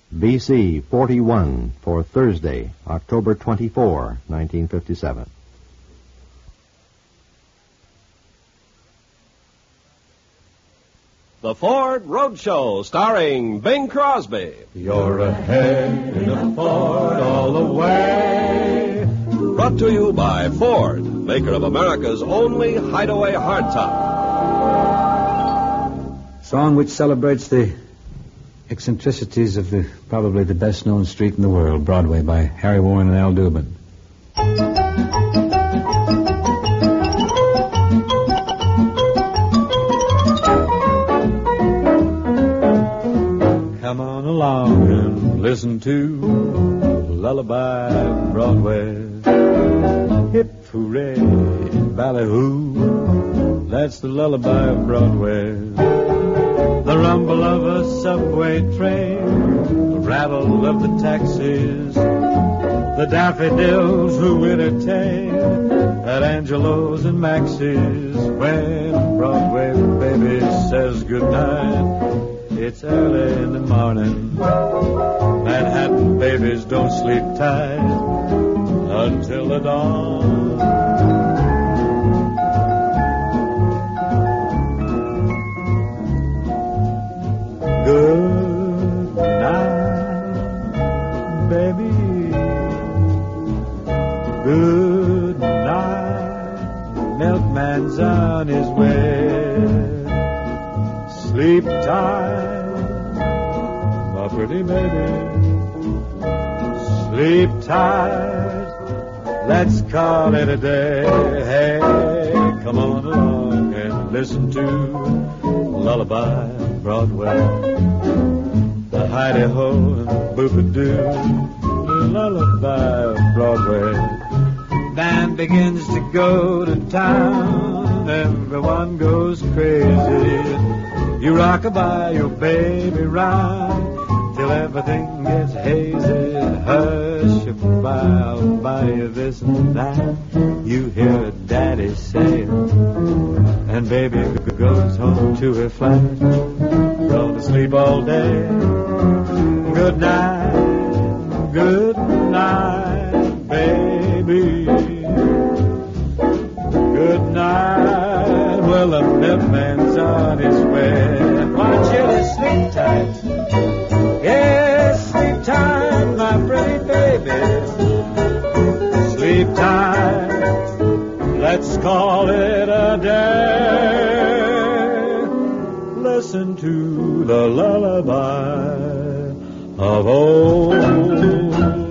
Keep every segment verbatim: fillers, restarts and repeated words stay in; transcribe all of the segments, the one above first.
B C forty-one for Thursday, October twenty-fourth, nineteen fifty-seven. The Ford Roadshow, starring Bing Crosby. You're ahead in a Ford all the way. Brought to you by Ford, maker of America's only hideaway hardtop. Song which celebrates the eccentricities of the probably the best-known street in the world, Broadway, by Harry Warren and Al Dubin. Come on along and listen to Lullaby Broadway. Hip hooray, ballyhoo, that's the lullaby of Broadway. The rumble of a subway train, the rattle of the taxis, the daffodils who entertain at Angelo's and Max's. When Broadway baby says goodnight, it's early in the morning. Manhattan babies don't sleep tight until the dawn. Good night, baby. Good night. Milkman's on his way. Sleep tight, my pretty baby. Sleep tight. Let's call it a day. Hey, come on along and listen to Lullaby Broadway. The hidey-ho and boop-a-doo, the Lullaby Broadway. Band begins to go to town, everyone goes crazy. You rock-a-bye your baby round till everything gets hazy. Hush, if I'll buy you this and that, you hear daddy saying, and baby goes home to her flat, gonna sleep all day. Good night, good night, baby. Good night. Well, the milkman's on his way. Want you to sleep tight. Yes, sleep tight, my pretty baby. Sleep tight. Let's call it a day. Listen to the lullaby of old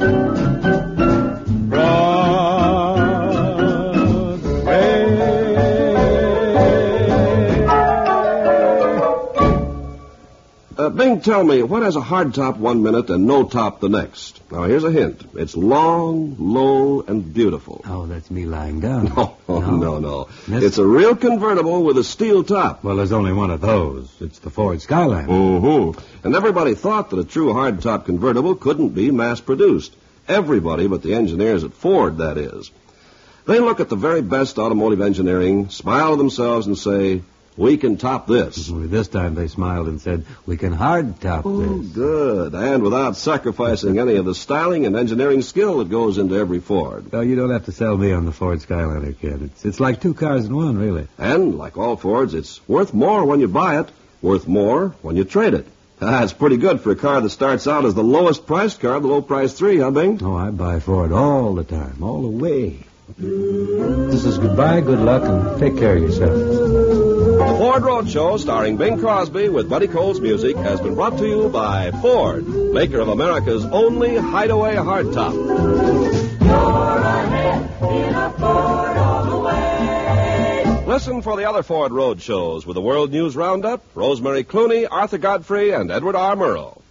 Uh, Bing, tell me, what has a hard top one minute and no top the next? Now, here's a hint. It's long, low, and beautiful. Oh, that's me lying down. No, no, no. no. This... It's a real convertible with a steel top. Well, there's only one of those. It's the Ford Skyline. Mm-hmm. And everybody thought that a true hard-top convertible couldn't be mass-produced. Everybody but the engineers at Ford, that is. They look at the very best automotive engineering, smile to themselves, and say, we can top this. Only this time they smiled and said, we can hard top oh, this. Good. And without sacrificing any of the styling and engineering skill that goes into every Ford. Well, you don't have to sell me on the Ford Skyliner, kid. It's, it's like two cars in one, really. And, like all Fords, it's worth more when you buy it, worth more when you trade it. That's pretty good for a car that starts out as the lowest-priced car, the low-price three, huh, Bing? Oh, I buy Ford all the time, all the way. This is goodbye, good luck, and take care of yourself. The Ford Roadshow, starring Bing Crosby with Buddy Cole's music, has been brought to you by Ford, maker of America's only hideaway hardtop. You're ahead in a Ford all the way. Listen for the other Ford Roadshows with the World News Roundup, Rosemary Clooney, Arthur Godfrey, and Edward R. Murrow.